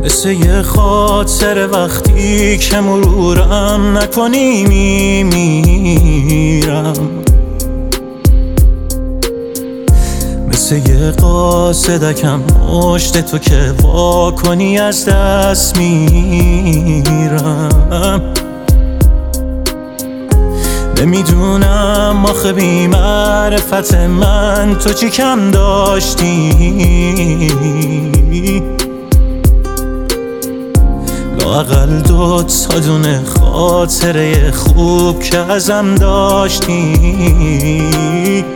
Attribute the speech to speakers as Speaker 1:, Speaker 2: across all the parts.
Speaker 1: مثل یه خاطر وقتی که مرورم نکنی میمیرم، مثل یه قاصدکم مشت تو که وا کنی از دست میرم. نمیدونم آخه بی معرفت من تو چی کم داشتی، لااقل 2 تا دونه خاطره خوب که ازم داشتی.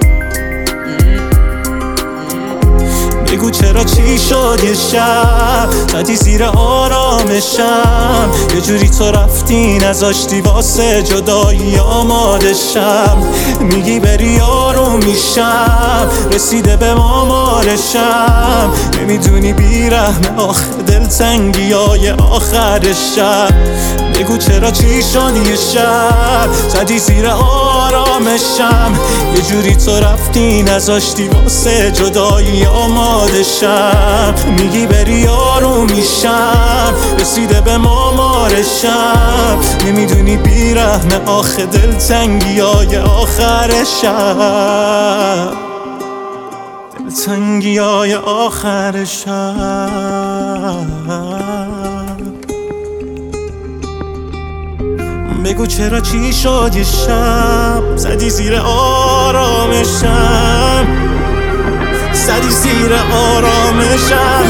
Speaker 1: بگو چرا چی شد یه شب زدی زیر آرامشم، یه جوری تو رفتی نذاشتی واسه جدایی آماده شم. میگی بری آروم میشم، رسیده به آمارشم، نمیدونی بیرحم آخه دلتنگی های آخر شب. بگو چرا چی شد یه شب زدی زیر آرامشم، یه جوری تو رفتی نذاشتی واسه جدایی آماده شم. میگی بری آروم میشم، رسیده به آمارشم، نمیدونی بیرحم آخه دلتنگی های آخر شب، دلتنگی های آخر شب. بگو چرا چی شد یه شب زدی زیر آرامشم، زدی زیر آرامشم.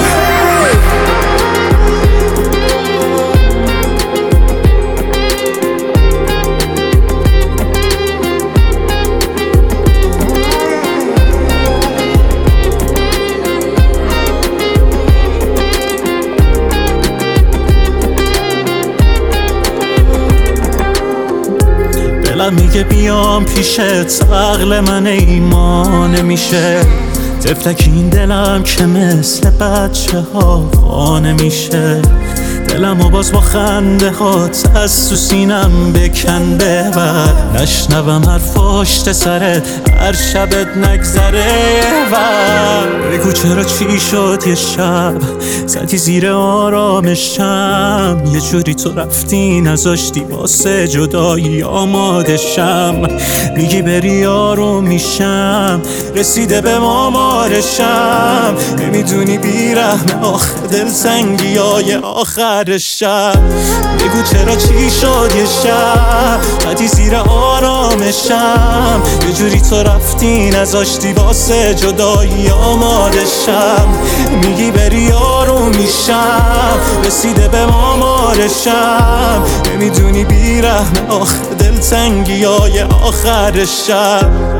Speaker 1: دلم میگه بیام پیشت، عقل من ایمان نمیشه، طفلک این دلم که مثل بچه ها خانه میشه. دلمو باز با خنده هات از تو سینم بکن ببر، نشنوم حرف پشت سرت هر شبت نگذره ور. بگو چرا چی شد یه شب زدی زیر آرامشم، یه جوری تو رفتی نذاشتی واسه جدایی آماده شم. میگی بری آروم میشم، رسیده به آمارشم، نمیدونی بیرحم آخه دلتنگی های آخر شب. بگو چرا چی شد یه شب زدی زیر آرامشم، یه جوری تو رفتی نذاشتی واسه جدایی آماده شم. میگی بری آروم میشم، رسیده به آمارشم، نمیدونی بیرحم آخه دلتنگی های آخر شب.